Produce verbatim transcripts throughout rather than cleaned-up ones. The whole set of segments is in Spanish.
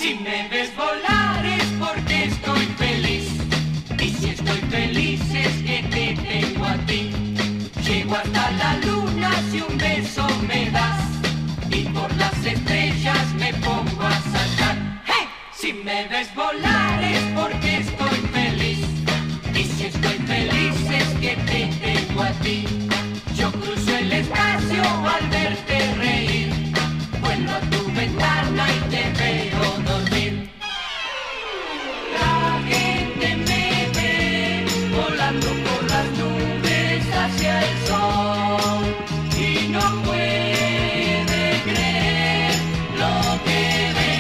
Si me ves volar es porque estoy feliz. Y si estoy feliz es que te tengo a ti. Llego hasta la luna si un beso me das. Y por las estrellas me pongo a saltar. ¡Hey! Si me ves volar es porque estoy feliz. Y si estoy feliz es que te tengo a ti. Yo cruzo el espacio al verte reír. Vuelvo a tu ventana y te veo dormir. La gente me ve volando por las nubes hacia el sol y no puede creer lo que ve.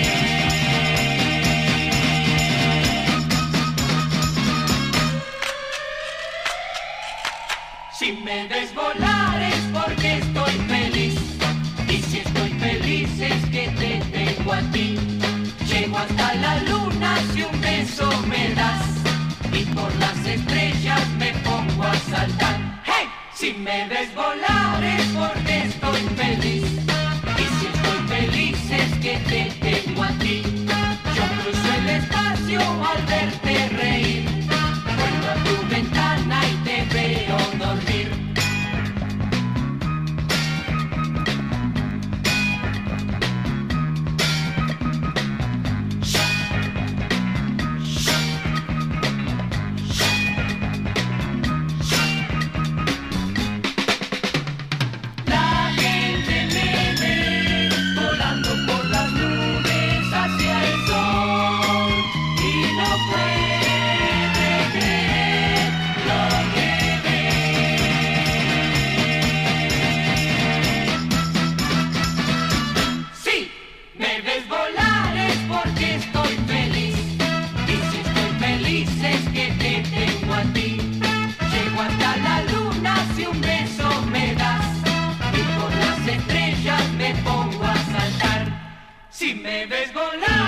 Si me ves volar es porque estoy feliz. Y si estoy feliz es que te tengo a ti. Llego hasta la luna si un beso me das. Y por las estrellas me pongo a saltar. ¡Hey! Si me ves volar es porque estoy feliz. Y si estoy feliz es que te tengo a ti. Yo cruzo el espacio al verte reír. Vuelvo a tu ventana y te veo dormir. Si me ves volar